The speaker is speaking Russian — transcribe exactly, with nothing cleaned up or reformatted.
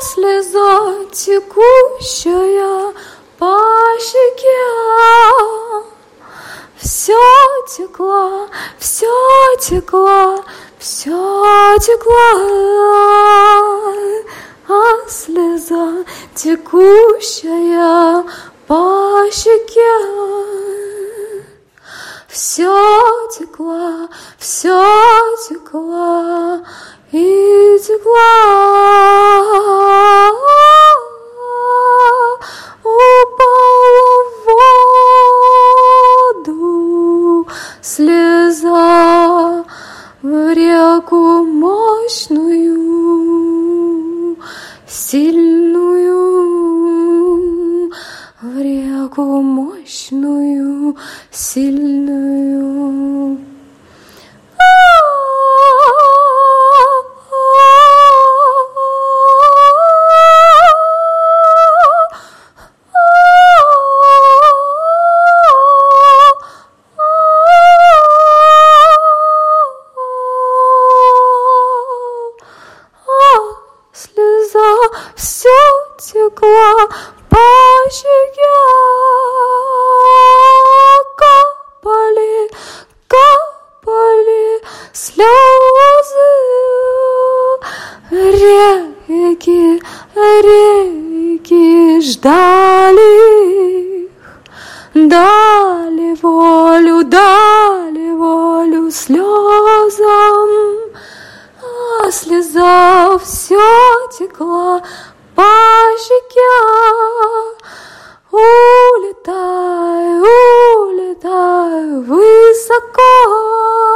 слеза, текущая по щеке. Все текла, все текла, все текла, а слеза, текущая по щеке. Все текла, все текла и текла, упала в воду слеза, в реку мощную, сильную, в реку мощную, сильную. Слеза все текла по щеке, капали, капали слезы, реки, реки ждали их, дали волю, дали волю слезам. А слеза все текла по щеке, улетай, улетай высоко.